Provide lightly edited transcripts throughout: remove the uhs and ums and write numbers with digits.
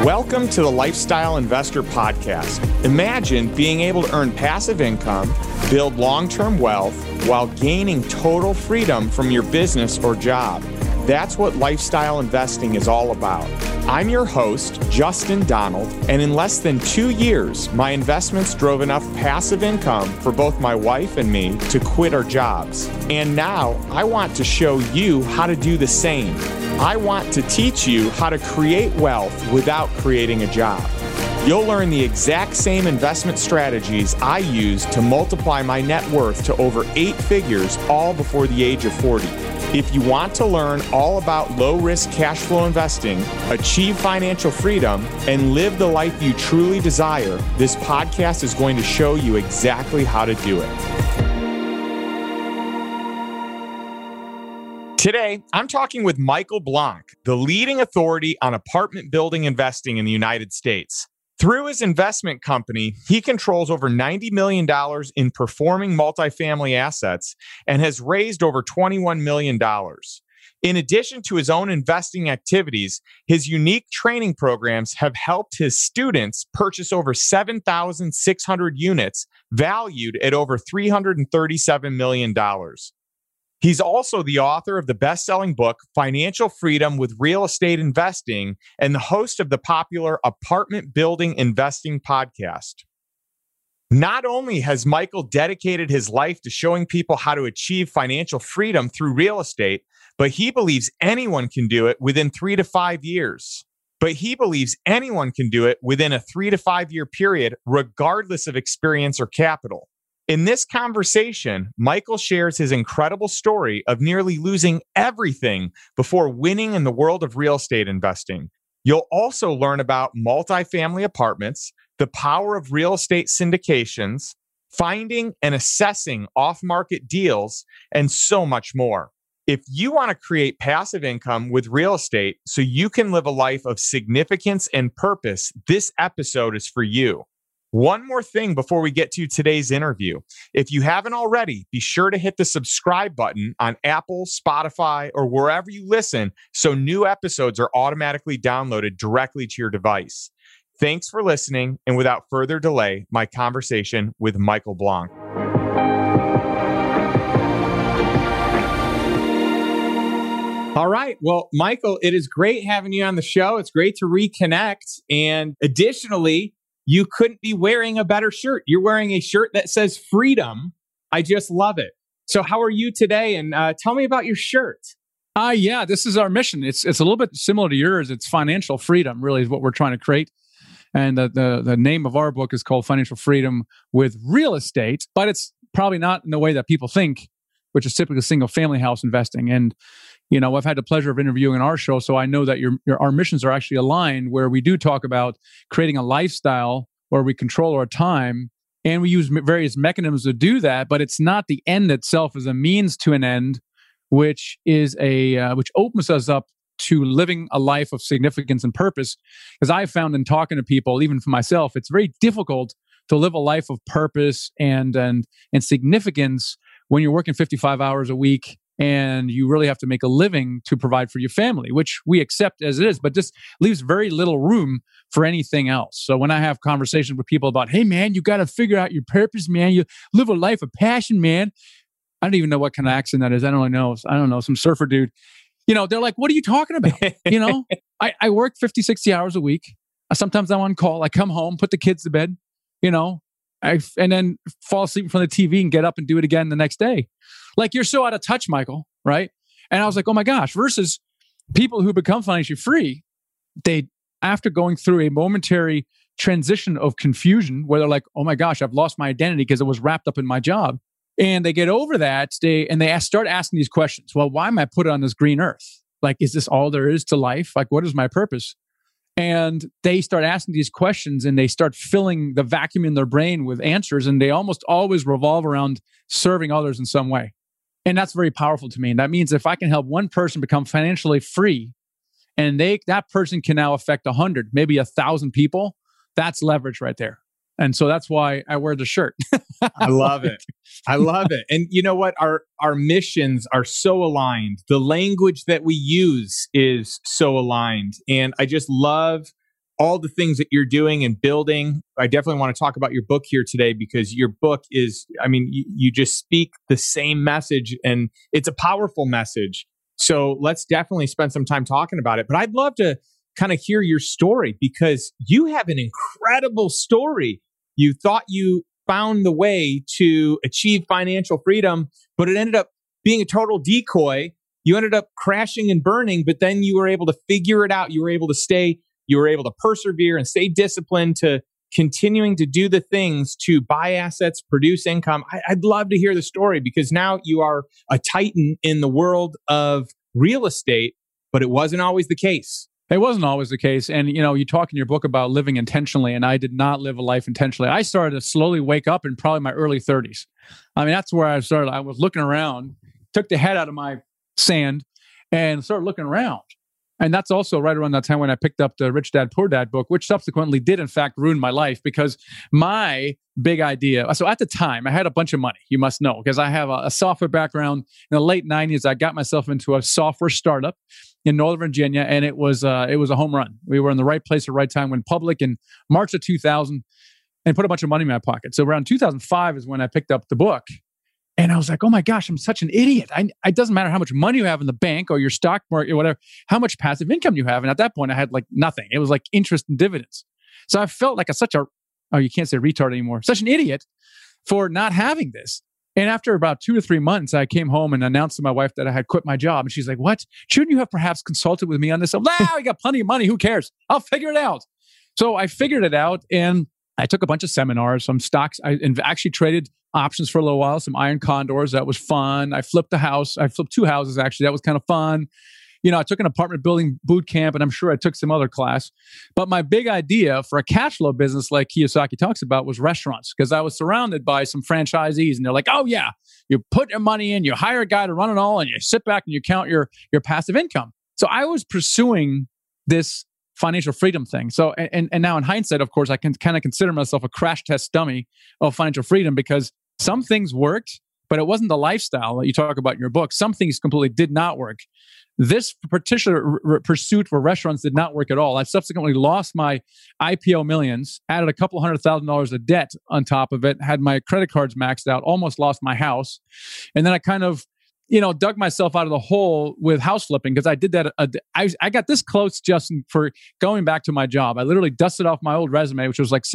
Welcome to the Lifestyle Investor Podcast. Imagine being able to earn passive income, build long-term wealth, while gaining total freedom from your business or job. That's what lifestyle investing is all about. I'm your host, Justin Donald, and in less than 2 years, my investments drove enough passive income for both my wife and me to quit our jobs. And now I want to show you how to do the same. I want to teach you how to create wealth without creating a job. You'll learn the exact same investment strategies I use to multiply my net worth to over 8 figures, all before the age of 40. If you want to learn all about low-risk cash flow investing, achieve financial freedom, and live the life you truly desire, this podcast is going to show you exactly how to do it. Today, I'm talking with Michael Blank, the leading authority on apartment building investing in the United States. Through his investment company, he controls over $90 million in performing multifamily assets and has raised over $21 million. In addition to his own investing activities, his unique training programs have helped his students purchase over 7,600 units valued at over $337 million. He's also the author of the best-selling book, Financial Freedom with Real Estate Investing, and the host of the popular Apartment Building Investing podcast. Not only has Michael dedicated his life to showing people how to achieve financial freedom through real estate, but he believes anyone can do it within 3 to 5 years. But he believes anyone can do it within a 3 to 5 year period, regardless of experience or capital. In this conversation, Michael shares his incredible story of nearly losing everything before winning in the world of real estate investing. You'll also learn about multifamily apartments, the power of real estate syndications, finding and assessing off-market deals, and so much more. If you want to create passive income with real estate so you can live a life of significance and purpose, this episode is for you. One more thing before we get to today's interview. If you haven't already, be sure to hit the subscribe button on Apple, Spotify, or wherever you listen so new episodes are automatically downloaded directly to your device. Thanks for listening, and without further delay, my conversation with Michael Blank. All right. Well, Michael, it is great having you on the show. It's great to reconnect. And additionally, you couldn't be wearing a better shirt. You're wearing a shirt that says freedom. I just love it. So how are you today? And tell me about your shirt. Yeah, this is our mission. It's a little bit similar to yours. It's financial freedom, really, is what we're trying to create. And the name of our book is called Financial Freedom with Real Estate, but it's probably not in the way that people think, which is typically single family house investing. And you know, I've had the pleasure of interviewing on our show, so I know that our missions are actually aligned, where we do talk about creating a lifestyle where we control our time, and we use various mechanisms to do that. But it's not the end itself; as a means to an end, which is which opens us up to living a life of significance and purpose. Because I've found in talking to people, even for myself, it's very difficult to live a life of purpose and significance when you're working 55 hours a week. And you really have to make a living to provide for your family, which we accept as it is, but just leaves very little room for anything else. So when I have conversations with people about, hey, man, you got to figure out your purpose, man. You live a life of passion, man. I don't even know what kind of accent that is. I don't know. I don't know. Some surfer dude. You know, they're like, what are you talking about? You know, I work 50, 60 hours a week. Sometimes I'm on call. I come home, put the kids to bed, you know, and then fall asleep in front of the TV and get up and do it again the next day. Like, you're so out of touch, Michael, right? And I was like, oh my gosh, versus people who become financially free, they, after going through a momentary transition of confusion, where they're like, oh my gosh, I've lost my identity because it was wrapped up in my job. And they get over that, they start asking these questions. Well, why am I put on this green earth? Like, is this all there is to life? Like, what is my purpose? And they start asking these questions, and they start filling the vacuum in their brain with answers. And they almost always revolve around serving others in some way. And that's very powerful to me. And that means if I can help one person become financially free, and that person can now affect 100, maybe 1,000 people, that's leverage right there. And so that's why I wear the shirt. I love it. I love it. And you know what? Our missions are so aligned. The language that we use is so aligned. And I just love all the things that you're doing and building. I definitely want to talk about your book here today because your book is, I mean, you just speak the same message and it's a powerful message. So let's definitely spend some time talking about it. But I'd love to kind of hear your story because you have an incredible story. You thought you found the way to achieve financial freedom, but it ended up being a total decoy. You ended up crashing and burning, but then you were able to figure it out. You were able to persevere and stay disciplined to continuing to do the things to buy assets, produce income. I'd love to hear the story because now you are a titan in the world of real estate, but it wasn't always the case. It wasn't always the case. And, you talk in your book about living intentionally, and I did not live a life intentionally. I started to slowly wake up in probably my early 30s. I mean, that's where I started. I was looking around, took the head out of my sand and started looking around. And that's also right around that time when I picked up the Rich Dad, Poor Dad book, which subsequently did, in fact, ruin my life because my big idea. So at the time, I had a bunch of money, you must know, because I have a software background. In the late 90s, I got myself into a software startup in Northern Virginia, and it was a home run. We were in the right place at the right time, went public in March of 2000 and put a bunch of money in my pocket. So around 2005 is when I picked up the book. And I was like, oh my gosh, I'm such an idiot. It doesn't matter how much money you have in the bank or your stock market or whatever, how much passive income you have. And at that point, I had like nothing. It was like interest and dividends. So I felt like you can't say retard anymore, such an idiot for not having this. And after about 2 or 3 months, I came home and announced to my wife that I had quit my job. And she's like, what? Shouldn't you have perhaps consulted with me on this? I'm like, we got plenty of money. Who cares? I'll figure it out. So I figured it out and I took a bunch of seminars, some stocks. I actually traded options for a little while, some iron condors. That was fun. I flipped a house. I flipped 2 houses, actually. That was kind of fun. I took an apartment building boot camp, and I'm sure I took some other class. But my big idea for a cash flow business like Kiyosaki talks about was restaurants, because I was surrounded by some franchisees, and they're like, oh, yeah, you put your money in, you hire a guy to run it all, and you sit back and you count your passive income. So I was pursuing this financial freedom thing. So, and now in hindsight, of course, I can kind of consider myself a crash test dummy of financial freedom because some things worked, but it wasn't the lifestyle that you talk about in your book. Some things completely did not work. This particular pursuit for restaurants did not work at all. I subsequently lost my IPO millions, added a couple $100,000 of debt on top of it, had my credit cards maxed out, almost lost my house. And then I kind of dug myself out of the hole with house flipping because I did that. I got this close, Justin, for going back to my job. I literally dusted off my old resume, which was like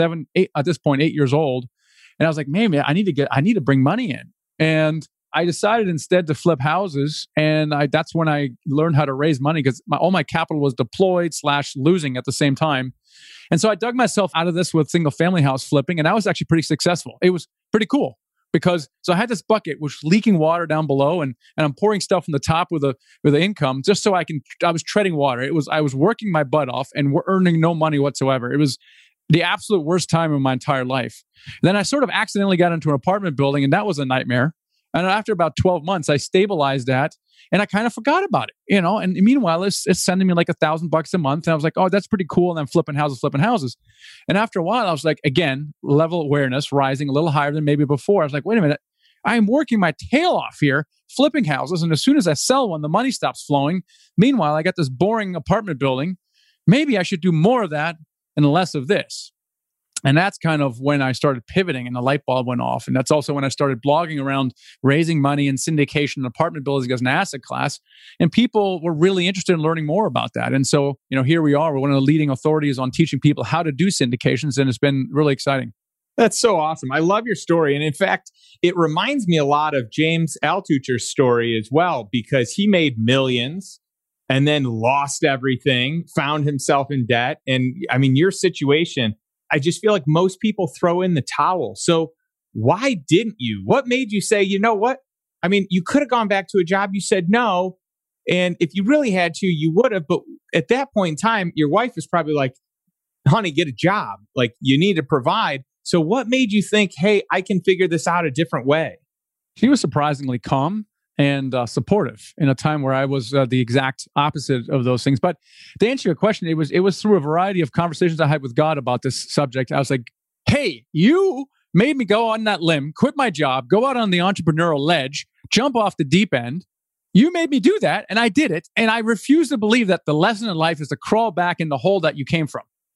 8 years old. And I was like, man, I need to bring money in. And I decided instead to flip houses. And that's when I learned how to raise money because all my capital was deployed / losing at the same time. And so I dug myself out of this with single family house flipping. And I was actually pretty successful. It was pretty cool. So I had this bucket which was leaking water down below, and I'm pouring stuff from the top with the income just so I was treading water. I was working my butt off and earning no money whatsoever. It was the absolute worst time of my entire life. Then I sort of accidentally got into an apartment building, and that was a nightmare. And after about 12 months, I stabilized that, and I kind of forgot about it, And meanwhile, it's sending me like $1,000 a month, and I was like, oh, that's pretty cool. And I'm flipping houses. And after a while, I was like, again, level awareness rising a little higher than maybe before. I was like, wait a minute, I'm working my tail off here, flipping houses, and as soon as I sell one, the money stops flowing. Meanwhile, I got this boring apartment building. Maybe I should do more of that and less of this. And that's kind of when I started pivoting and the light bulb went off. And that's also when I started blogging around raising money and syndication and apartment buildings as an asset class. And people were really interested in learning more about that. And so, here we are. We're one of the leading authorities on teaching people how to do syndications. And it's been really exciting. That's so awesome. I love your story. And in fact, it reminds me a lot of James Altucher's story as well, because he made millions and then lost everything, found himself in debt. And I mean, your situation, I just feel like most people throw in the towel. So why didn't you? What made you say, you know what? I mean, you could have gone back to a job. You said no. And if you really had to, you would have. But at that point in time, your wife was probably like, honey, get a job. Like, you need to provide. So what made you think, hey, I can figure this out a different way? She was surprisingly calm and supportive in a time where I was the exact opposite of those things. But to answer your question, it was through a variety of conversations I had with God about this subject. I was like, hey, you made me go on that limb, quit my job, go out on the entrepreneurial ledge, jump off the deep end. You made me do that, and I did it. And I refuse to believe that the lesson in life is to crawl back in the hole that you came from.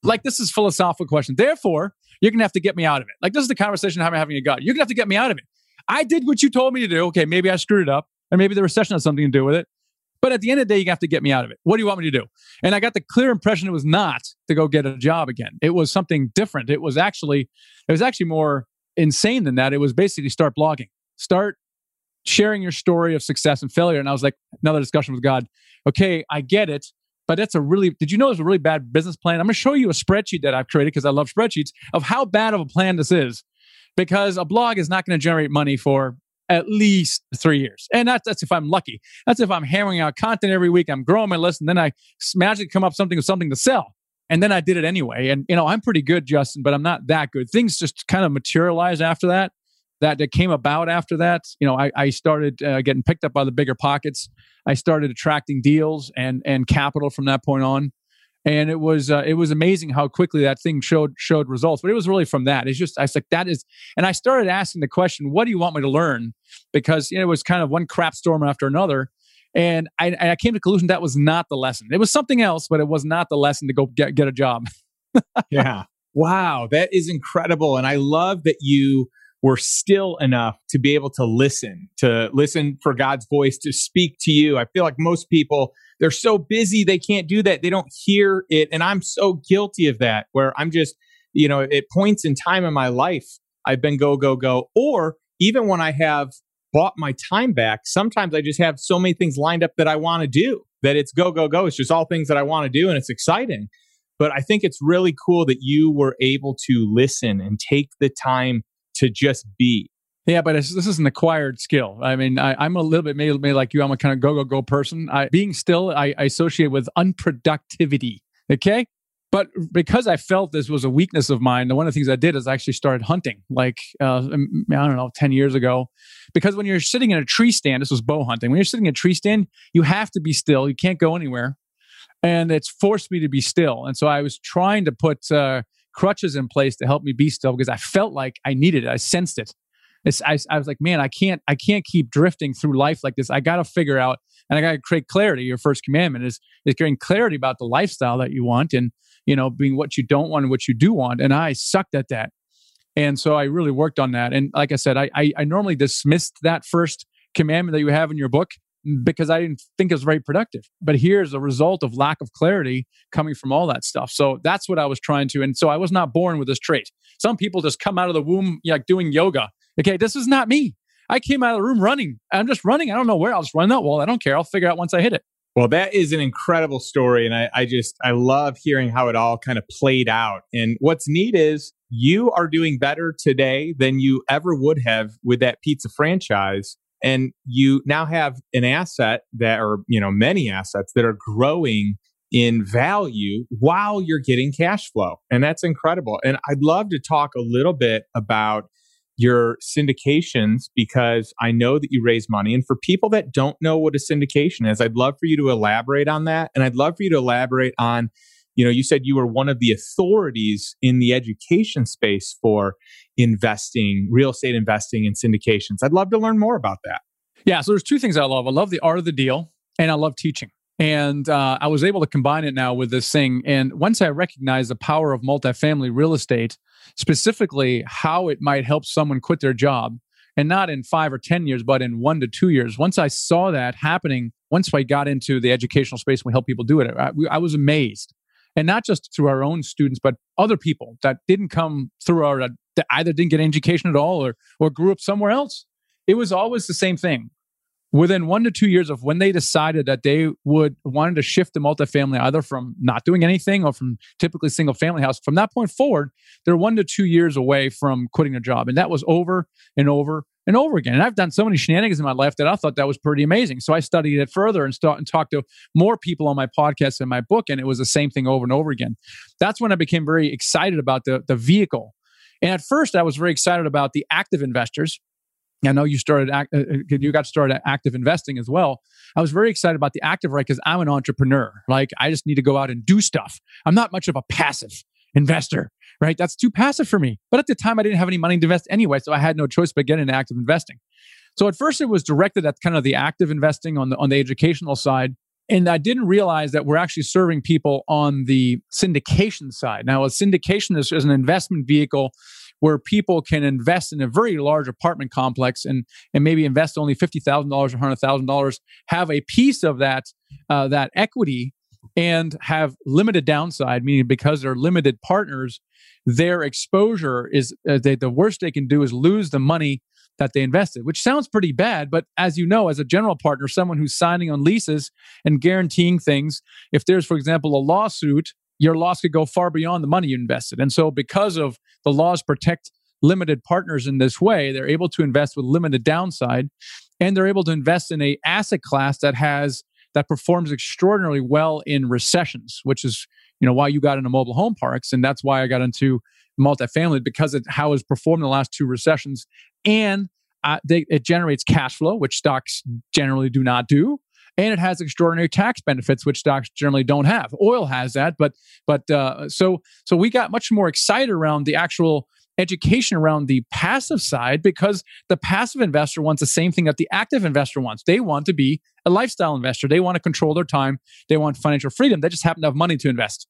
Like, this is a philosophical question. Therefore, you're going to have to get me out of it. Like, this is the conversation I'm having with God. You're going to have to get me out of it. I did what you told me to do. Okay, maybe I screwed it up, and maybe the recession has something to do with it. But at the end of the day, you have to get me out of it. What do you want me to do? And I got the clear impression it was not to go get a job again. It was something different. It was actually more insane than that. It was basically start blogging, start sharing your story of success and failure. And I was like, another discussion with God. Okay, I get it. But did you know it's a really bad business plan? I'm going to show you a spreadsheet that I've created because I love spreadsheets of how bad of a plan this is. Because a blog is not going to generate money for at least 3 years. And that's if I'm lucky. That's if I'm hammering out content every week, I'm growing my list, and then I magically come up with something to sell. And then I did it anyway. And, I'm pretty good, Justin, but I'm not that good. Things just kind of materialized after that came about after that. I started getting picked up by the bigger pockets. I started attracting deals and capital from that point on. And it was amazing how quickly that thing showed results. But it was really from that. I was like, that is, and I started asking the question, what do you want me to learn? Because it was kind of one crap storm after another. And I came to the conclusion that was not the lesson. It was something else, but it was not the lesson to go get a job. Yeah. Wow. That is incredible. And I love that you were still enough to be able to listen for God's voice to speak to you. I feel like most people, they're so busy, they can't do that. They don't hear it. And I'm so guilty of that, where I'm just, at points in time in my life, I've been go, go, go. Or even when I have bought my time back, sometimes I just have so many things lined up that I want to do that it's go, go, go. It's just all things that I want to do. And it's exciting. But I think it's really cool that you were able to listen and take the time to just be. Yeah, but this is an acquired skill. I mean, I'm a little bit maybe like you. I'm a kind of go person. Being still, I associate with unproductivity. Okay, but because I felt this was a weakness of mine, one of the things I did is I actually started hunting. Like I don't know, 10 years ago. Because when you're sitting in a tree stand, this was bow hunting. When you're sitting in a tree stand, you have to be still. You can't go anywhere, and it's forced me to be still. And so I was trying to put crutches in place to help me be still because I felt like I needed it. I sensed it. I was like, man, I can't keep drifting through life like this. I got to figure out, and I got to create clarity. Your first commandment is creating clarity about the lifestyle that you want, and being what you don't want and what you do want. And I sucked at that, and so I really worked on that. And like I said, I normally dismissed that first commandment that you have in your book because I didn't think it was very productive. But here's a result of lack of clarity coming from all that stuff. So that's what I was trying to. And so I was not born with this trait. Some people just come out of the womb like doing yoga. Okay, this is not me. I came out of the room running. I'm just running. I don't know where. I'll just run that wall. I don't care. I'll figure out once I hit it. Well, that is an incredible story. And I love hearing how it all kind of played out. And what's neat is you are doing better today than you ever would have with that pizza franchise. And you now have an asset many assets that are growing in value while you're getting cash flow. And that's incredible. And I'd love to talk a little bit about your syndications because I know that you raise money. And for people that don't know what a syndication is, I'd love for you to elaborate on that. And I'd love for you to elaborate on, you said you were one of the authorities in the education space for investing, real estate investing in syndications. I'd love to learn more about that. Yeah. So there's two things I love. I love the art of the deal and I love teaching. And I was able to combine it now with this thing. And once I recognized the power of multifamily real estate, specifically how it might help someone quit their job, and not in 5 or 10 years, but in 1 to 2 years. Once I saw that happening, once I got into the educational space and we help people do it, I was amazed. And not just through our own students, but other people that didn't come through that either didn't get an education at all or grew up somewhere else. It was always the same thing. Within 1 to 2 years of when they decided that they wanted to shift to multifamily, either from not doing anything or from typically single family house, from that point forward, they're 1 to 2 years away from quitting their job. And that was over and over and over again. And I've done so many shenanigans in my life that I thought that was pretty amazing. So I studied it further and talked to more people on my podcast and my book. And it was the same thing over and over again. That's when I became very excited about the vehicle. And at first I was very excited about the active investors. I know you got started active investing as well. I was very excited about the active, right? Because I'm an entrepreneur. Like I just need to go out and do stuff. I'm not much of a passive investor, right? That's too passive for me. But at the time, I didn't have any money to invest anyway, so I had no choice but get into active investing. So at first, it was directed at kind of the active investing on the educational side. And I didn't realize that we're actually serving people on the syndication side. Now, a syndication is an investment vehicle where people can invest in a very large apartment complex and maybe invest only $50,000 or $100,000, have a piece of that equity and have limited downside, meaning because they're limited partners, their exposure is the worst they can do is lose the money that they invested, which sounds pretty bad. But as you know, as a general partner, someone who's signing on leases and guaranteeing things, if there's, for example, a lawsuit, your loss could go far beyond the money you invested. And so because of the laws protect limited partners in this way, they're able to invest with limited downside, and they're able to invest in a asset class that performs extraordinarily well in recessions, which is why you got into mobile home parks. And that's why I got into multifamily, because of how it's performed in the last two recessions. And it generates cash flow, which stocks generally do not do. And it has extraordinary tax benefits, which stocks generally don't have. Oil has that, so we got much more excited around the actual education around the passive side, because the passive investor wants the same thing that the active investor wants. They want to be a lifestyle investor. They want to control their time. They want financial freedom. They just happen to have money to invest.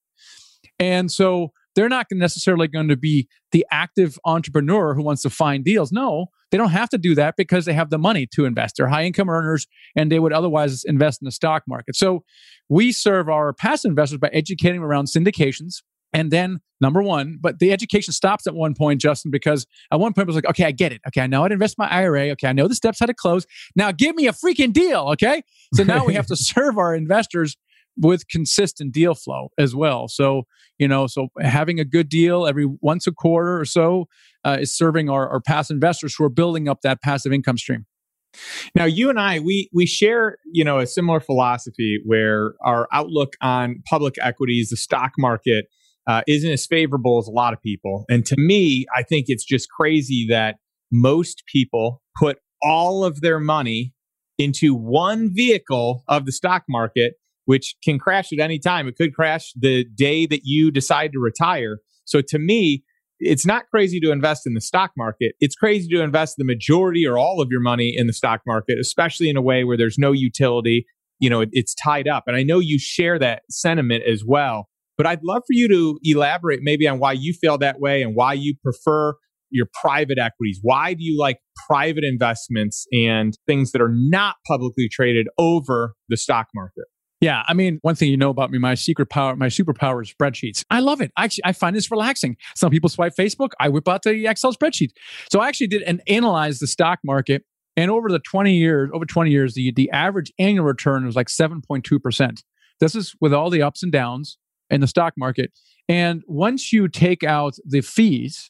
And so they're not necessarily going to be the active entrepreneur who wants to find deals. No, they don't have to do that because they have the money to invest. They're high income earners and they would otherwise invest in the stock market. So we serve our passive investors by educating them around syndications. And then number one, but the education stops at one point, Justin, because at one point it was like, okay, I get it. Okay, I know how to invest my IRA. Okay, I know the steps how to close. Now give me a freaking deal. Okay. So now we have to serve our investors with consistent deal flow as well. So, so having a good deal every once a quarter or so is serving our passive investors who are building up that passive income stream. Now, you and I, we share, a similar philosophy where our outlook on public equities, the stock market, isn't as favorable as a lot of people. And to me, I think it's just crazy that most people put all of their money into one vehicle of the stock market, which can crash at any time. It could crash the day that you decide to retire. So to me, it's not crazy to invest in the stock market. It's crazy to invest the majority or all of your money in the stock market, especially in a way where there's no utility. It's tied up. And I know you share that sentiment as well. But I'd love for you to elaborate maybe on why you feel that way and why you prefer your private equities. Why do you like private investments and things that are not publicly traded over the stock market? Yeah, I mean, one thing about me, my superpower is spreadsheets. I love it. I find this relaxing. Some people swipe Facebook. I whip out the Excel spreadsheet. So I actually did analyze the stock market, and over 20 years, the average annual return was like 7.2%. This is with all the ups and downs in the stock market. And once you take out the fees,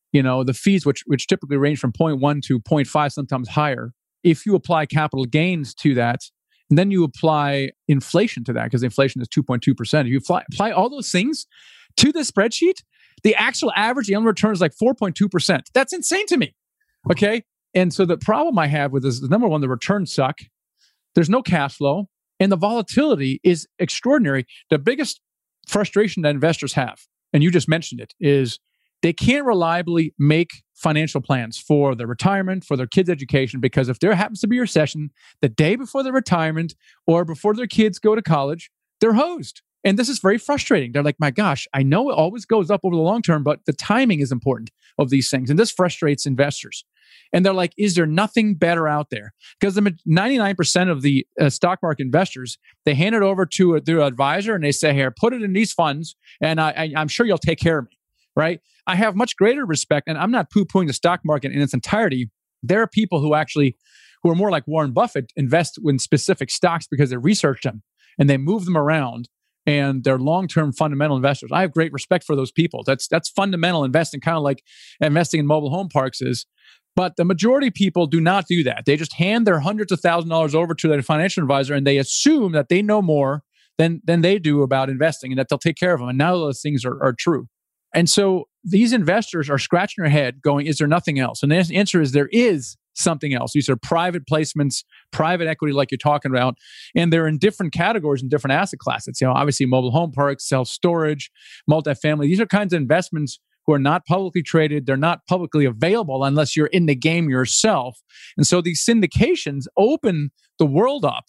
which typically range from 0.1 to 0.5, sometimes higher, if you apply capital gains to that, and then you apply inflation to that, because inflation is 2.2%. If you apply all those things to the spreadsheet, the actual average annual return is like 4.2%. That's insane to me. Okay. And so the problem I have with this is, number one, the returns suck. There's no cash flow, and the volatility is extraordinary. The biggest frustration that investors have, and you just mentioned it, is they can't reliably make financial plans for their retirement, for their kids' education, because if there happens to be a recession the day before their retirement or before their kids go to college, they're hosed. And this is very frustrating. They're like, my gosh, I know it always goes up over the long term, but the timing is important of these things. And this frustrates investors. And they're like, is there nothing better out there? Because the 99% of the stock market investors, they hand it over to their advisor and they say, here, put it in these funds, and I'm sure you'll take care of me, right? I have much greater respect, and I'm not poo-pooing the stock market in its entirety. There are people who are more like Warren Buffett, invest in specific stocks because they research them and they move them around, and they're long-term fundamental investors. I have great respect for those people. That's fundamental investing, kind of like investing in mobile home parks is. But the majority of people do not do that. They just hand their hundreds of thousands of dollars over to their financial advisor, and they assume that they know more than they do about investing and that they'll take care of them. And none of those things are true. And so these investors are scratching their head going, is there nothing else? And the answer is there is something else. These are private placements, private equity like you're talking about, and they're in different categories and different asset classes. Obviously mobile home parks, self-storage, multifamily. These are kinds of investments who are not publicly traded. They're not publicly available unless you're in the game yourself. And so these syndications open the world up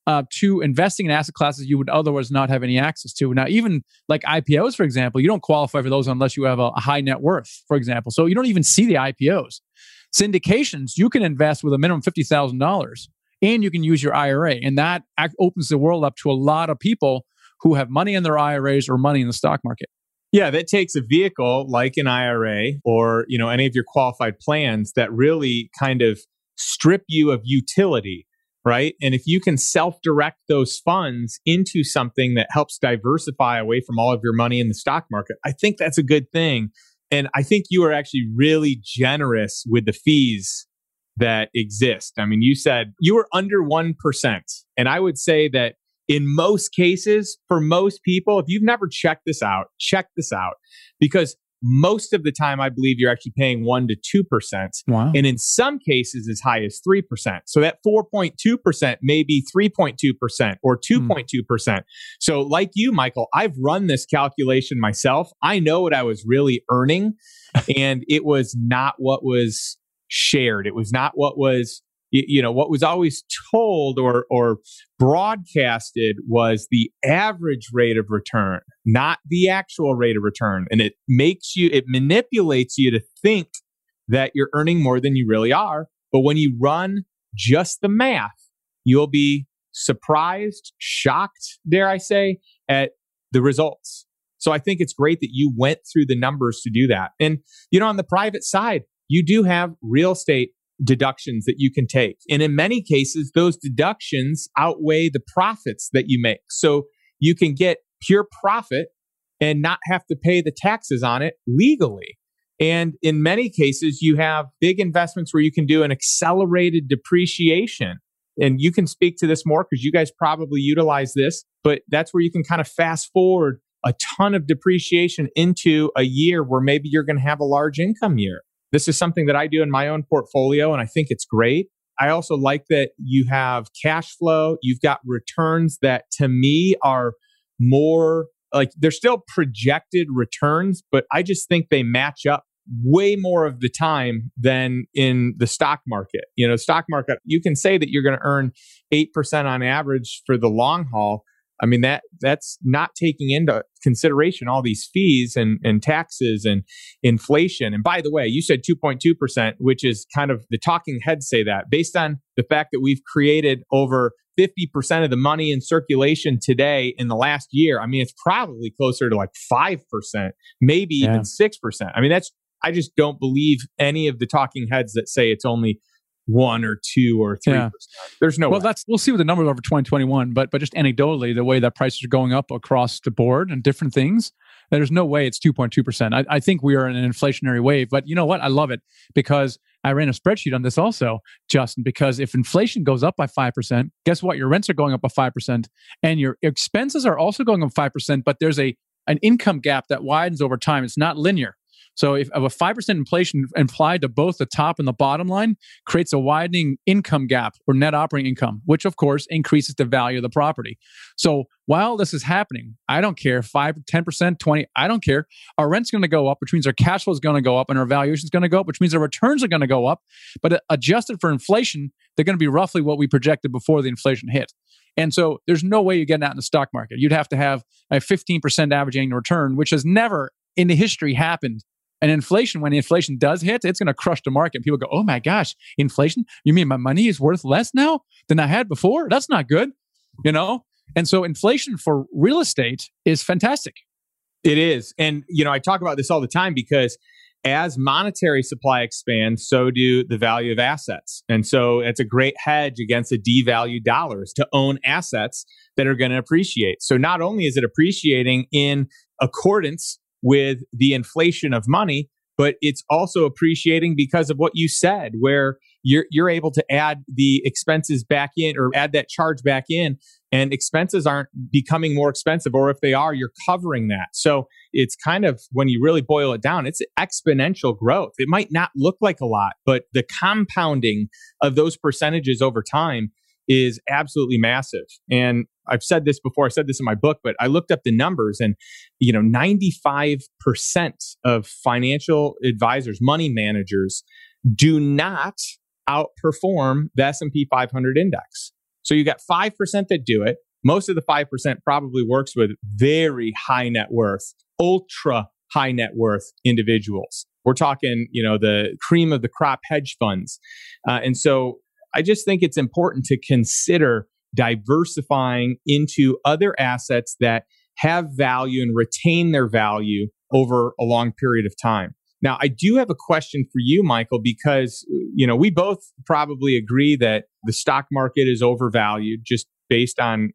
to investing in asset classes you would otherwise not have any access to. Now, even like IPOs, for example, you don't qualify for those unless you have a high net worth, for example. So you don't even see the IPOs. Syndications, you can invest with a minimum $50,000 and you can use your IRA. And that opens the world up to a lot of people who have money in their IRAs or money in the stock market. Yeah, that takes a vehicle like an IRA or, any of your qualified plans that really kind of strip you of utility, right? And if you can self-direct those funds into something that helps diversify away from all of your money in the stock market, I think that's a good thing. And I think you are actually really generous with the fees that exist. I mean, you said you were under 1%. And I would say that in most cases, for most people, if you've never checked this out, check this out. Because most of the time, I believe you're actually paying 1% to 2%. Wow. And in some cases, as high as 3%. So that 4.2% may be 3.2% or 2.2%. So like you, Michael, I've run this calculation myself. I know what I was really earning. And it was not what was shared. It was not what was, what was always told or broadcasted was the average rate of return, not the actual rate of return. And it manipulates you to think that you're earning more than you really are. But when you run just the math, you'll be surprised, shocked, dare I say, at the results. So I think it's great that you went through the numbers to do that. And, on the private side, you do have real estate deductions that you can take. And in many cases, those deductions outweigh the profits that you make. So you can get pure profit and not have to pay the taxes on it legally. And in many cases, you have big investments where you can do an accelerated depreciation. And you can speak to this more because you guys probably utilize this, but that's where you can kind of fast forward a ton of depreciation into a year where maybe you're going to have a large income year. This is something that I do in my own portfolio, and I think it's great. I also like that you have cash flow. You've got returns that to me are more like they're still projected returns, but I just think they match up way more of the time than in the stock market. Stock market, you can say that you're going to earn 8% on average for the long haul. I mean, that's not taking into consideration all these fees and taxes and inflation. And by the way, you said 2.2%, which is kind of the talking heads say that based on the fact that we've created over 50% of the money in circulation today in the last year. I mean, it's probably closer to like 5%, maybe even 6%. I mean, I just don't believe any of the talking heads that say it's only 1 or 2 or 3%. Yeah. There's no way. We'll see what the numbers are for 2021, but just anecdotally, the way that prices are going up across the board and different things, there's no way it's 2.2%. I think we are in an inflationary wave, but you know what? I love it because I ran a spreadsheet on this also, Justin, because if inflation goes up by 5%, guess what? Your rents are going up by 5% and your expenses are also going up 5%, but there's an income gap that widens over time. It's not linear. So if a 5% inflation implied to both the top and the bottom line creates a widening income gap or net operating income, which of course increases the value of the property. So while this is happening, I don't care, 5, 10%, 20, I don't care. Our rent's going to go up, which means our cash flow is going to go up and our valuation is going to go up, which means our returns are going to go up. But adjusted for inflation, they're going to be roughly what we projected before the inflation hit. And so there's no way you're getting out in the stock market. You'd have to have a 15% average annual return, which has never in the history happened. And inflation, when inflation does hit, it's going to crush the market. People go, oh my gosh, inflation? You mean my money is worth less now than I had before? That's not good, And so inflation for real estate is fantastic. It is. And, I talk about this all the time because as monetary supply expands, so do the value of assets. And so it's a great hedge against a devalued dollars to own assets that are going to appreciate. So not only is it appreciating in accordance with the inflation of money, but it's also appreciating because of what you said, where you're able to add the expenses back in or add that charge back in, and expenses aren't becoming more expensive, or if they are, you're covering that. So it's kind of, when you really boil it down, it's exponential growth. It might not look like a lot, but the compounding of those percentages over time is absolutely massive. And I've said this before, I said this in my book, but I looked up the numbers and, 95% of financial advisors, money managers, do not outperform the S&P 500 index. So you got 5% that do it. Most of the 5% probably works with very high net worth, ultra high net worth individuals. We're talking, the cream of the crop hedge funds. And so I just think it's important to consider diversifying into other assets that have value and retain their value over a long period of time. Now, I do have a question for you, Michael, because, we both probably agree that the stock market is overvalued just based on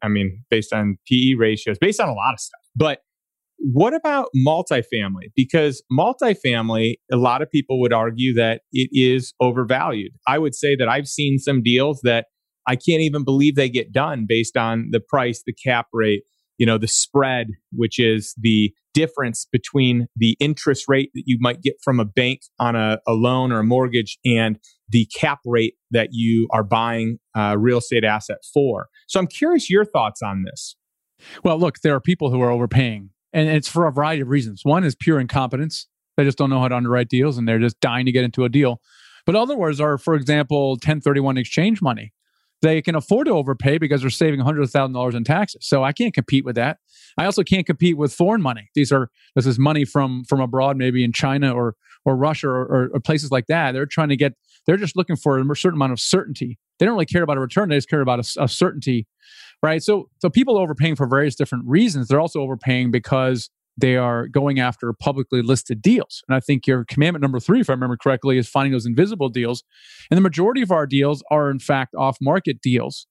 PE ratios, based on a lot of stuff. But what about multifamily? Because multifamily, a lot of people would argue that it is overvalued. I would say that I've seen some deals that I can't even believe they get done based on the price, the cap rate, the spread, which is the difference between the interest rate that you might get from a bank on a loan or a mortgage and the cap rate that you are buying a real estate asset for. So I'm curious your thoughts on this. Well, look, there are people who are overpaying, and it's for a variety of reasons. One is pure incompetence. They just don't know how to underwrite deals, and they're just dying to get into a deal. But others are, for example, 1031 exchange money. They can afford to overpay because they're saving $100,000 in taxes. So I can't compete with that. I also can't compete with foreign money. This is money from abroad, maybe in China or Russia or places like that. They're just looking for a certain amount of certainty. They don't really care about a return. They just care about a certainty, right? So people are overpaying for various different reasons. They're also overpaying because they are going after publicly listed deals. And I think your commandment number 3, if I remember correctly, is finding those invisible deals. And the majority of our deals are, in fact, off-market deals.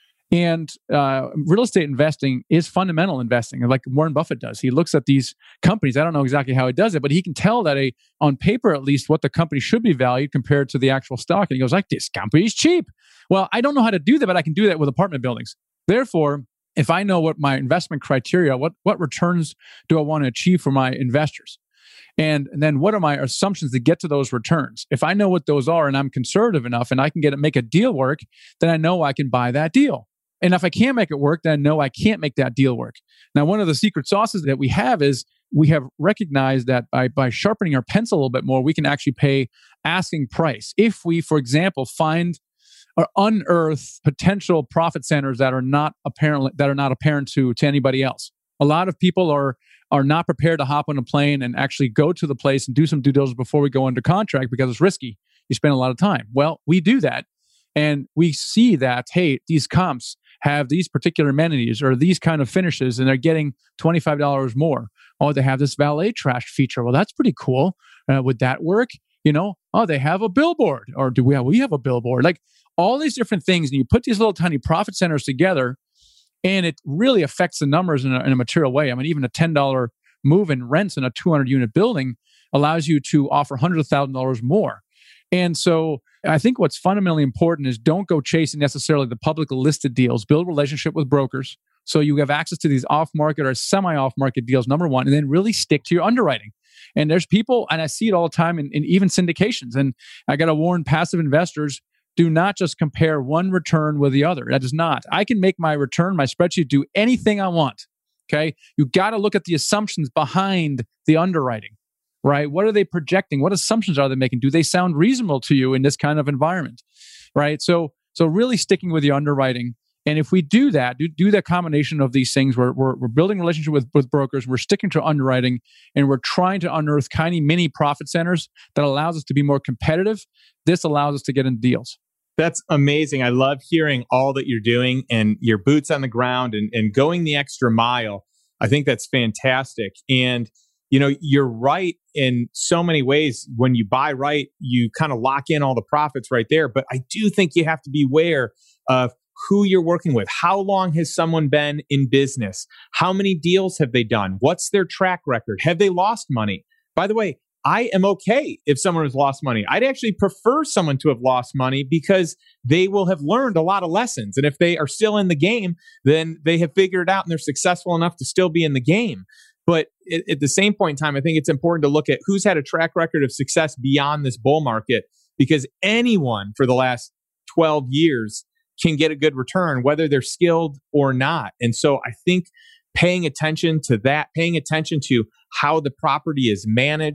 And real estate investing is fundamental investing, like Warren Buffett does. He looks at these companies. I don't know exactly how he does it, but he can tell that on paper, at least, what the company should be valued compared to the actual stock. And he goes, like, this company's cheap. Well, I don't know how to do that, but I can do that with apartment buildings. Therefore, if I know what my investment criteria, what returns do I want to achieve for my investors? And then what are my assumptions to get to those returns? If I know what those are and I'm conservative enough and I can make a deal work, then I know I can buy that deal. And if I can't make it work, then I know I can't make that deal work. Now, one of the secret sauces that we have is we have recognized that by sharpening our pencil a little bit more, we can actually pay asking price. If we, for example, find or unearth potential profit centers that are not apparent to anybody else. A lot of people are not prepared to hop on a plane and actually go to the place and do some due diligence before we go under contract because it's risky. You spend a lot of time. Well, we do that, and we see that, hey, these comps have these particular amenities or these kind of finishes, and they're getting $25 more. Oh, they have this valet trash feature. Well, that's pretty cool. Would that work? Oh, they have a billboard, or do we have a billboard? Like all these different things, and you put these little tiny profit centers together, and it really affects the numbers in a material way. I mean, even a $10 move in rents in a 200-unit building allows you to offer $100,000 more. And so I think what's fundamentally important is don't go chasing necessarily the publicly listed deals. Build a relationship with brokers so you have access to these off-market or semi-off-market deals, number one, and then really stick to your underwriting. And there's people, and I see it all the time in even syndications, and I got to warn passive investors, do not just compare one return with the other. That is not. I can make my return, my spreadsheet, do anything I want. Okay? You got to look at the assumptions behind the underwriting, right? What are they projecting? What assumptions are they making? Do they sound reasonable to you in this kind of environment, right? So really sticking with the underwriting. And if we do that, do the combination of these things, we're building a relationship with brokers, we're sticking to underwriting, and we're trying to unearth tiny mini profit centers that allows us to be more competitive. This allows us to get in deals. That's amazing. I love hearing all that you're doing and your boots on the ground and going the extra mile. I think that's fantastic. And, you're right in so many ways. When you buy right, you kind of lock in all the profits right there. But I do think you have to be aware of who you're working with. How long has someone been in business? How many deals have they done? What's their track record? Have they lost money? By the way, I am okay if someone has lost money. I'd actually prefer someone to have lost money because they will have learned a lot of lessons. And if they are still in the game, then they have figured it out and they're successful enough to still be in the game. But at the same point in time, I think it's important to look at who's had a track record of success beyond this bull market, because anyone for the last 12 years can get a good return, whether they're skilled or not. And so I think paying attention to that, paying attention to how the property is managed,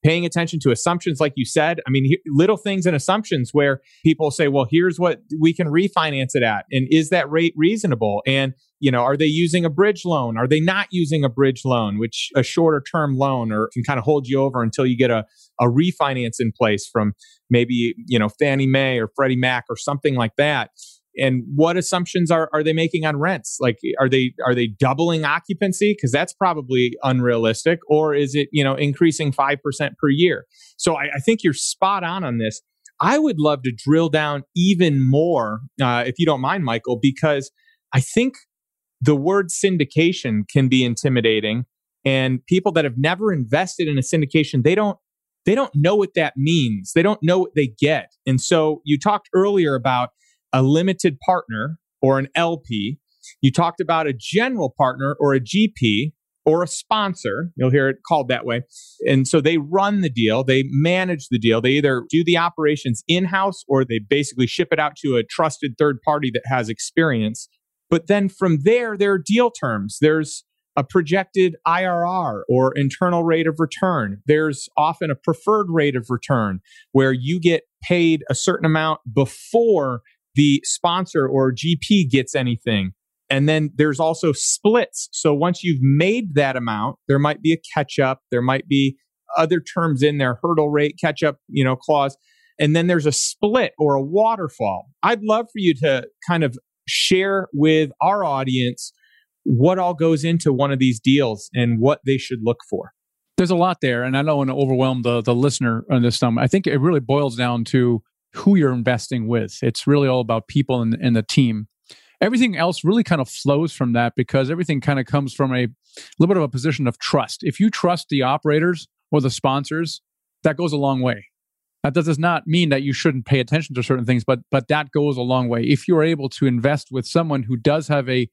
paying attention to assumptions, like you said. I mean, little things and assumptions where people say, well, here's what we can refinance it at. And is that rate reasonable? And, are they using a bridge loan? Are they not using a bridge loan, which a shorter term loan or can kind of hold you over until you get a refinance in place from maybe, Fannie Mae or Freddie Mac or something like that. And what assumptions are they making on rents? Like, are they doubling occupancy? Because that's probably unrealistic. Or is it, increasing 5% per year? So I think you're spot on this. I would love to drill down even more, if you don't mind, Michael, because I think the word syndication can be intimidating. And people that have never invested in a syndication, they don't know what that means. They don't know what they get. And so you talked earlier about a limited partner or an LP. You talked about a general partner or a GP or a sponsor. You'll hear it called that way. And so they run the deal. They manage the deal. They either do the operations in-house or they basically ship it out to a trusted third party that has experience. But then from there are deal terms. There's a projected IRR or internal rate of return. There's often a preferred rate of return where you get paid a certain amount before the sponsor or GP gets anything. And then there's also splits. So once you've made that amount, there might be a catch up. There might be other terms in there, hurdle rate, catch up, clause. And then there's a split or a waterfall. I'd love for you to kind of share with our audience what all goes into one of these deals and what they should look for. There's a lot there, and I don't want to overwhelm the listener on this. I think it really boils down to who you're investing with. It's really all about people and the team. Everything else really kind of flows from that because everything kind of comes from a little bit of a position of trust. If you trust the operators or the sponsors, that goes a long way. That does not mean that you shouldn't pay attention to certain things, but that goes a long way. If you're able to invest with someone who does have a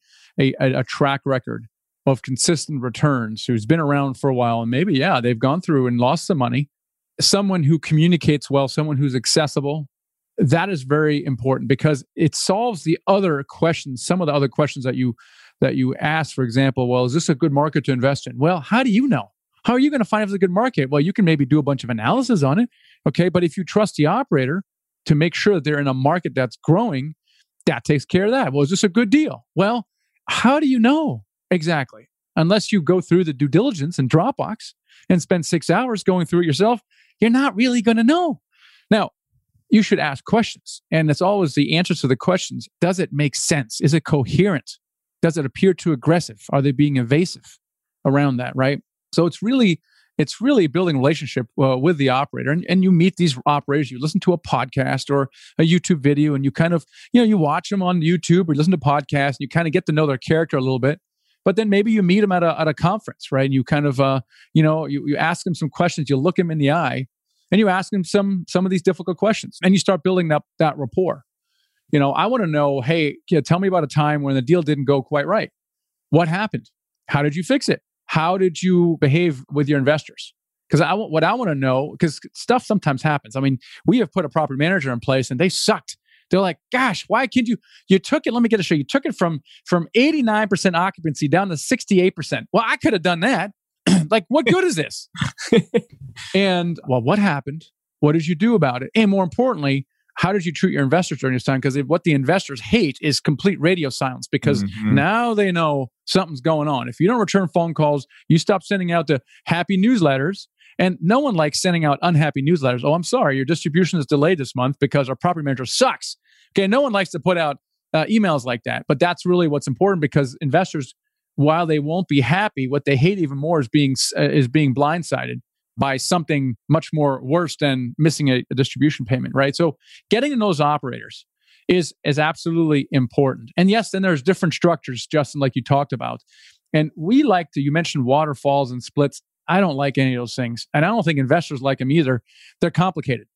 track record of consistent returns, who's been around for a while, and maybe, they've gone through and lost some money, someone who communicates well, someone who's accessible, that is very important because it solves the other questions, some of the other questions that you ask. For example, well, is this a good market to invest in? Well, how do you know? How are you going to find if it's a good market? Well, you can maybe do a bunch of analysis on it, okay? But if you trust the operator to make sure that they're in a market that's growing, that takes care of that. Well, is this a good deal? Well, how do you know exactly? Unless you go through the due diligence in Dropbox and spend 6 hours going through it yourself, you're not really going to know. Now, you should ask questions. And it's always the answers to the questions. Does it make sense? Is it coherent? Does it appear too aggressive? Are they being evasive around that, right? So it's really building a relationship with the operator. And you meet these operators, you listen to a podcast or a YouTube video, and you kind of, you watch them on YouTube or listen to podcasts, and you kind of get to know their character a little bit. But then maybe you meet them at a conference, right? And you kind of, you ask them some questions, you look them in the eye, and you ask them some of these difficult questions, and you start building up that rapport. I want to know, hey, tell me about a time when the deal didn't go quite right. What happened? How did you fix it? How did you behave with your investors? Because what I want to know, because stuff sometimes happens. I mean, we have put a property manager in place and they sucked. They're like, gosh, why can't you took it, let me get a show. You took it from 89% occupancy down to 68%. Well, I could have done that. Like, what good is this? And, well, what happened? What did you do about it? And more importantly, how did you treat your investors during this time? Because what the investors hate is complete radio silence because now they know something's going on. If you don't return phone calls, you stop sending out the happy newsletters. And no one likes sending out unhappy newsletters. Oh, I'm sorry, your distribution is delayed this month because our property manager sucks. Okay, no one likes to put out emails like that. But that's really what's important because investors, while they won't be happy, what they hate even more is being blindsided by something much more worse than missing a distribution payment, right? So getting to those operators is absolutely important. And yes, then there's different structures, Justin, like you talked about. And you mentioned waterfalls and splits. I don't like any of those things. And I don't think investors like them either. They're complicated.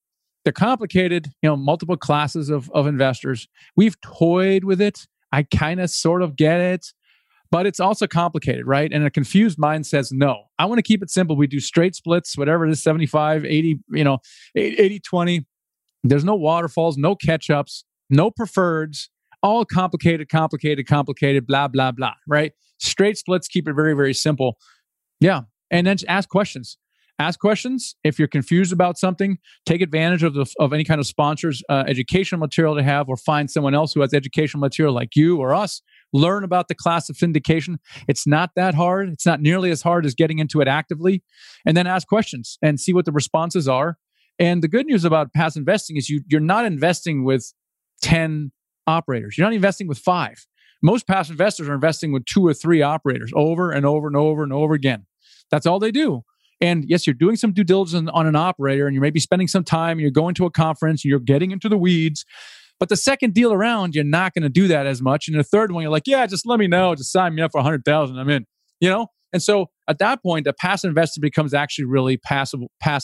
Multiple classes of investors. We've toyed with it. I kind of sort of get it. But it's also complicated, right? And a confused mind says, no, I want to keep it simple. We do straight splits, whatever it is, 75, 80, 80, 20. There's no waterfalls, no catch-ups, no preferreds, all complicated, blah, blah, blah, right? Straight splits, keep it very, very simple. Yeah. And then ask questions. Ask questions. If you're confused about something, take advantage of any kind of sponsors, educational material to have, or find someone else who has educational material like you or us. Learn about the class of syndication. It's not that hard. It's not nearly as hard as getting into it actively. And then ask questions and see what the responses are. And the good news about passive investing is you're not investing with 10 operators. You're not investing with 5. Most passive investors are investing with 2 or 3 operators over and over and over and over again. That's all they do. And yes, you're doing some due diligence on an operator, and you may be spending some time, and you're going to a conference, and you're getting into the weeds. But the second deal around, you're not going to do that as much. And the third one, you're like, yeah, just let me know. Just sign me up for $100,000. I'm in, And so at that point, a passive investor becomes actually really passive.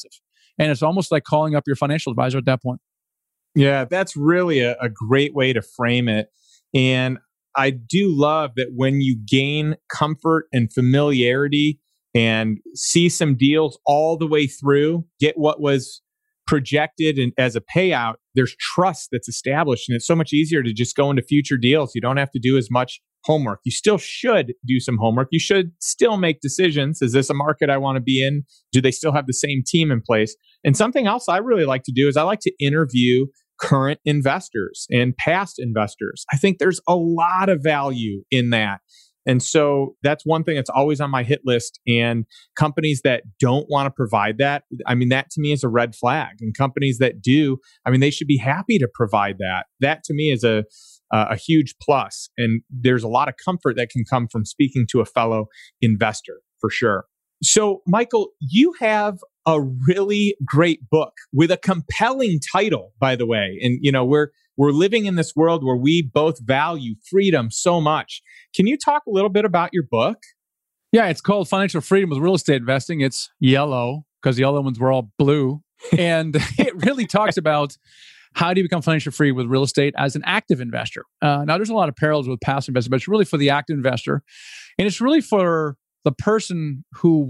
And it's almost like calling up your financial advisor at that point. Yeah, that's really a great way to frame it. And I do love that when you gain comfort and familiarity and see some deals all the way through, get what was projected and as a payout, there's trust that's established. And it's so much easier to just go into future deals. You don't have to do as much homework. You still should do some homework. You should still make decisions. Is this a market I want to be in? Do they still have the same team in place? And something else I really like to do is I like to interview current investors and past investors. I think there's a lot of value in that. And so that's one thing that's always on my hit list. And companies that don't want to provide that, I mean, that to me is a red flag. And companies that do, I mean, they should be happy to provide that. That to me is a huge plus. And there's a lot of comfort that can come from speaking to a fellow investor, for sure. So, Michael, you have a really great book with a compelling title, by the way. And, we're living in this world where we both value freedom so much. Can you talk a little bit about your book? Yeah, it's called Financial Freedom with Real Estate Investing. It's yellow because the other ones were all blue. And it really talks about how do you become financially free with real estate as an active investor. Now, there's a lot of parallels with passive investing, but it's really for the active investor. And it's really for the person who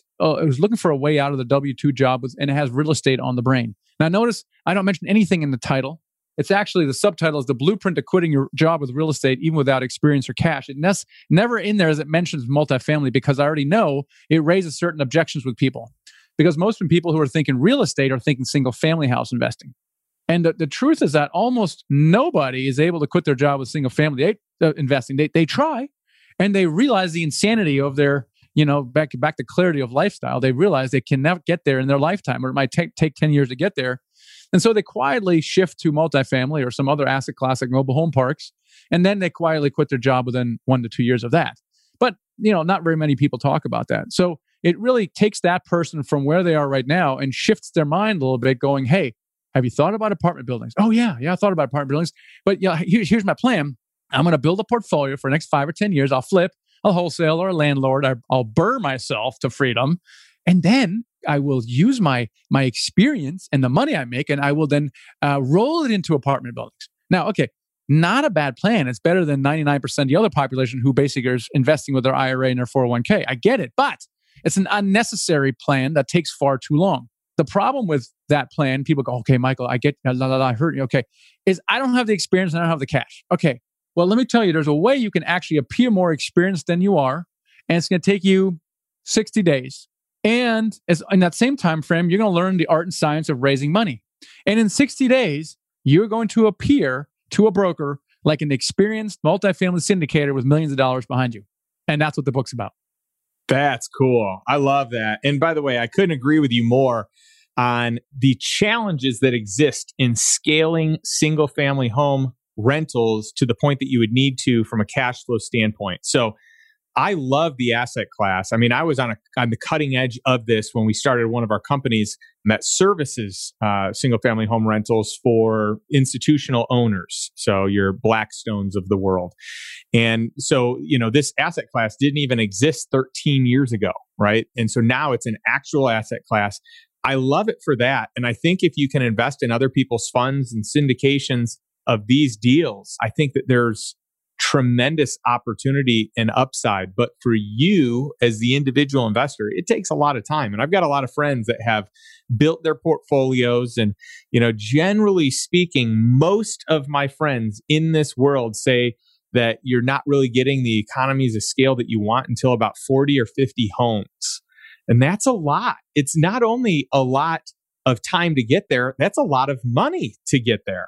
is looking for a way out of the W-2 job and has real estate on the brain. Now, notice I don't mention anything in the title. It's actually, the subtitle is The Blueprint to Quitting Your Job with Real Estate Even Without Experience or Cash. That's never in there as it mentions multifamily, because I already know it raises certain objections with people. Because most people who are thinking real estate are thinking single family house investing. And the truth is that almost nobody is able to quit their job with single family investing. They try, and they realize the insanity of their, back to clarity of lifestyle. They realize they can never get there in their lifetime, or it might take 10 years to get there. And so they quietly shift to multifamily or some other asset class like mobile home parks. And then they quietly quit their job within 1 to 2 years of that. But, not very many people talk about that. So it really takes that person from where they are right now and shifts their mind a little bit, going, hey, have you thought about apartment buildings? Oh, yeah, I thought about apartment buildings. But here's my plan. I'm going to build a portfolio for the next 5 or 10 years. I'll flip, I'll wholesale or a landlord. I'll burn myself to freedom. And then I will use my experience and the money I make, and I will then roll it into apartment buildings. Now, okay, not a bad plan. It's better than 99% of the other population who basically is investing with their IRA and their 401k. I get it, but it's an unnecessary plan that takes far too long. The problem with that plan, people go, okay, Michael, I get, I heard you. Okay, is I don't have the experience and I don't have the cash. Okay, well, let me tell you, there's a way you can actually appear more experienced than you are, and it's going to take you 60 days. And in that same time frame, you're going to learn the art and science of raising money. And in 60 days, you're going to appear to a broker like an experienced multifamily syndicator with millions of dollars behind you. And that's what the book's about. That's cool. I love that. And by the way, I couldn't agree with you more on the challenges that exist in scaling single family home rentals to the point that you would need to from a cash flow standpoint. So I love the asset class. I mean, I was on the cutting edge of this when we started one of our companies that services single family home rentals for institutional owners. So your Blackstones of the world. And so, this asset class didn't even exist 13 years ago, right? And so now it's an actual asset class. I love it for that. And I think if you can invest in other people's funds and syndications of these deals, I think that there's tremendous opportunity and upside. But for you as the individual investor, it takes a lot of time. And I've got a lot of friends that have built their portfolios. And, generally speaking, most of my friends in this world say that you're not really getting the economies of scale that you want until about 40 or 50 homes. And that's a lot. It's not only a lot of time to get there, that's a lot of money to get there.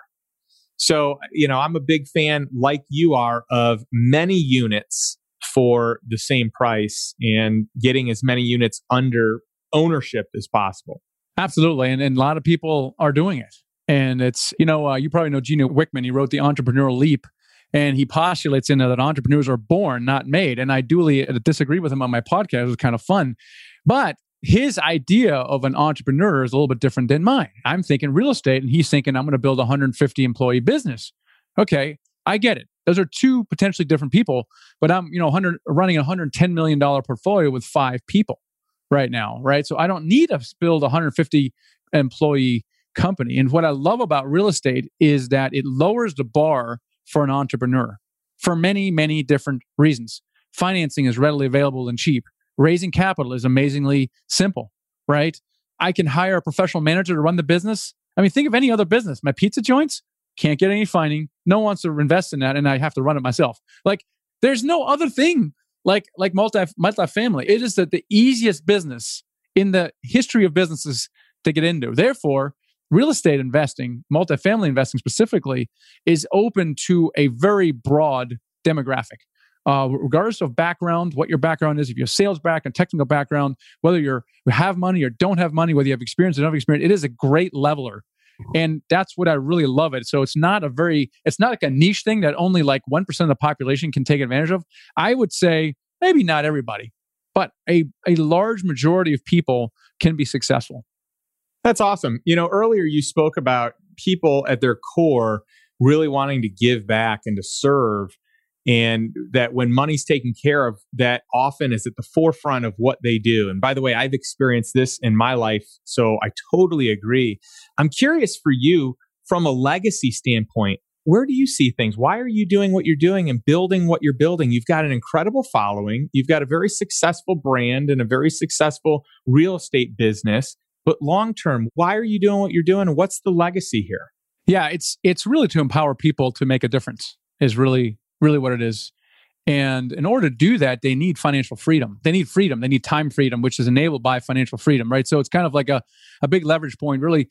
So, I'm a big fan, like you are, of many units for the same price and getting as many units under ownership as possible. Absolutely. And a lot of people are doing it. And it's, you probably know Gino Wickman. He wrote The Entrepreneurial Leap, and he postulates in there that entrepreneurs are born, not made. And I duly disagree with him on my podcast. It was kind of fun. But his idea of an entrepreneur is a little bit different than mine. I'm thinking real estate, and he's thinking I'm going to build a 150 employee business. Okay, I get it. Those are two potentially different people, but I'm running a $110 million portfolio with 5 people right now, right? So I don't need to build a 150 employee company. And what I love about real estate is that it lowers the bar for an entrepreneur for many, many different reasons. Financing is readily available and cheap. Raising capital is amazingly simple, right? I can hire a professional manager to run the business. I mean, think of any other business. My pizza joints can't get any funding. No one wants to invest in that, and I have to run it myself. Like, there's no other thing like multifamily. It is the easiest business in the history of businesses to get into. Therefore, real estate investing, multifamily investing specifically, is open to a very broad demographic. Regardless of background, what your background is, if you have sales background, technical background, whether you have money or don't have money, whether you have experience or don't have experience, it is a great leveler. And that's what I really love it. So it's not like a niche thing that only like 1% of the population can take advantage of. I would say maybe not everybody, but a large majority of people can be successful. That's awesome. Earlier you spoke about people at their core really wanting to give back and to serve. And that when money's taken care of, that often is at the forefront of what they do. And by the way, I've experienced this in my life, so I totally agree. I'm curious for you, from a legacy standpoint, where do you see things? Why are you doing what you're doing and building what you're building? You've got an incredible following. You've got a very successful brand and a very successful real estate business. But long term, why are you doing what you're doing? And what's the legacy here? Yeah, it's really to empower people to make a difference, is really what it is. And in order to do that, they need financial freedom. They need freedom. They need time freedom, which is enabled by financial freedom, right? So it's kind of like a big leverage point. Really,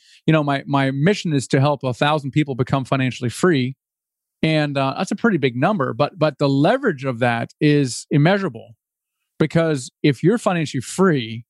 my mission is to help 1,000 people become financially free. And that's a pretty big number, but the leverage of that is immeasurable, because if you're financially free,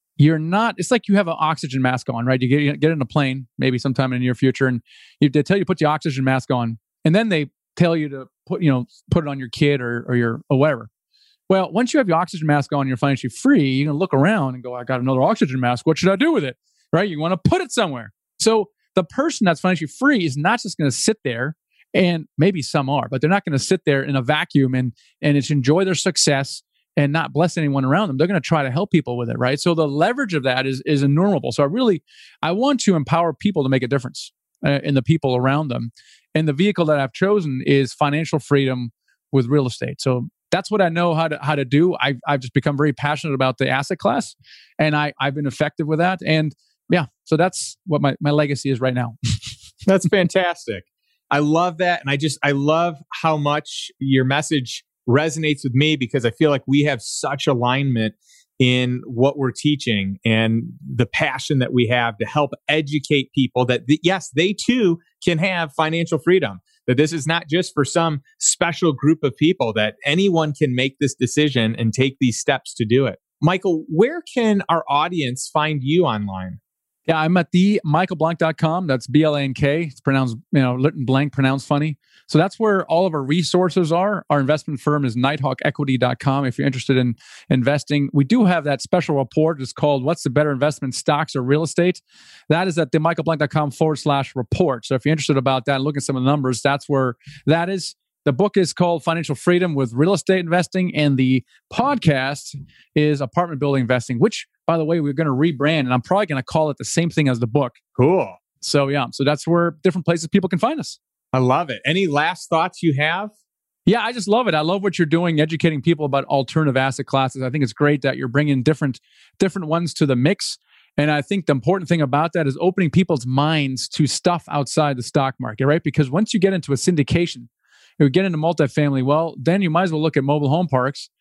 it's like you have an oxygen mask on, right? You get in a plane, maybe sometime in the near future, and they tell you to put the oxygen mask on, and then they tell you to put it on your kid or whatever. Well, once you have your oxygen mask on, you're financially free, you can look around and go, I got another oxygen mask. What should I do with it? Right? You want to put it somewhere. So the person that's financially free is not just going to sit there, and maybe some are, but they're not going to sit there in a vacuum and it's enjoy their success and not bless anyone around them. They're going to try to help people with it, right? So the leverage of that is innumerable. So I want to empower people to make a difference in the people around them. And the vehicle that I've chosen is financial freedom with real estate. So that's what I know how to do. I've just become very passionate about the asset class, and I've been effective with that. And yeah, so that's what my legacy is right now. That's fantastic. I love that. And I love how much your message resonates with me, because I feel like we have such alignment in what we're teaching and the passion that we have to help educate people that, yes, they too can have financial freedom, that this is not just for some special group of people, that anyone can make this decision and take these steps to do it. Michael, where can our audience find you online? Yeah, I'm at themichaelblank.com. That's BLANK. It's pronounced, written blank, pronounced funny. So that's where all of our resources are. Our investment firm is nighthawkequity.com. If you're interested in investing, we do have that special report. It's called What's the Better Investment, Stocks or Real Estate? That is at themichaelblank.com/report. So if you're interested about that and look at some of the numbers, that's where that is. The book is called Financial Freedom with Real Estate Investing, and the podcast is Apartment Building Investing, which, by the way, we're going to rebrand, and I'm probably going to call it the same thing as the book. Cool. So yeah, so that's where different places people can find us. I love it. Any last thoughts you have? Yeah, I just love it. I love what you're doing, educating people about alternative asset classes. I think it's great that you're bringing different ones to the mix. And I think the important thing about that is opening people's minds to stuff outside the stock market, right? Because once you get into a syndication, you get into multifamily, well, then you might as well look at mobile home parks,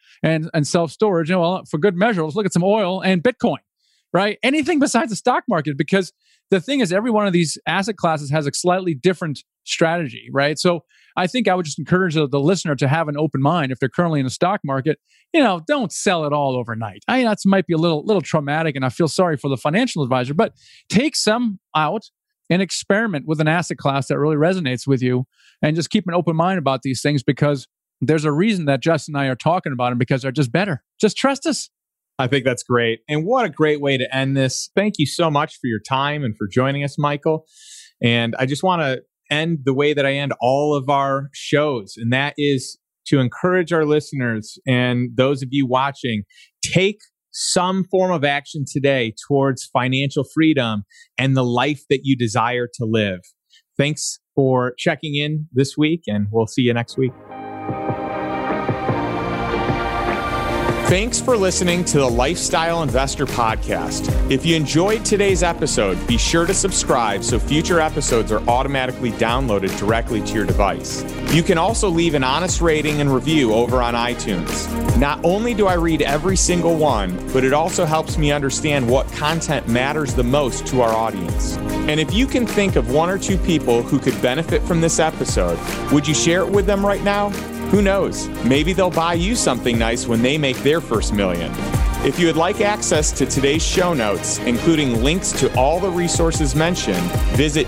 and self-storage. Well, for good measure, let's look at some oil and Bitcoin, right? Anything besides the stock market, because the thing is, every one of these asset classes has a slightly different strategy, right? So I think I would just encourage the listener to have an open mind. If they're currently in the stock market, don't sell it all overnight. That might be a little traumatic, and I feel sorry for the financial advisor, but take some out and experiment with an asset class that really resonates with you, and just keep an open mind about these things, because there's a reason that Justin and I are talking about them, because they're just better. Just trust us. I think that's great. And what a great way to end this. Thank you so much for your time and for joining us, Michael. And I just want to end the way that I end all of our shows, and that is to encourage our listeners and those of you watching, take some form of action today towards financial freedom and the life that you desire to live. Thanks for checking in this week, and we'll see you next week. Thanks for listening to the Lifestyle Investor Podcast. If you enjoyed today's episode, be sure to subscribe so future episodes are automatically downloaded directly to your device. You can also leave an honest rating and review over on iTunes. Not only do I read every single one, but it also helps me understand what content matters the most to our audience. And if you can think of one or two people who could benefit from this episode, would you share it with them right now? Who knows? Maybe they'll buy you something nice when they make their first million. If you would like access to today's show notes, including links to all the resources mentioned, visit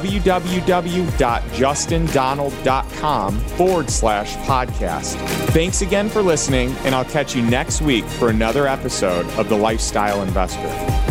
www.justindonald.com/podcast. Thanks again for listening, and I'll catch you next week for another episode of The Lifestyle Investor.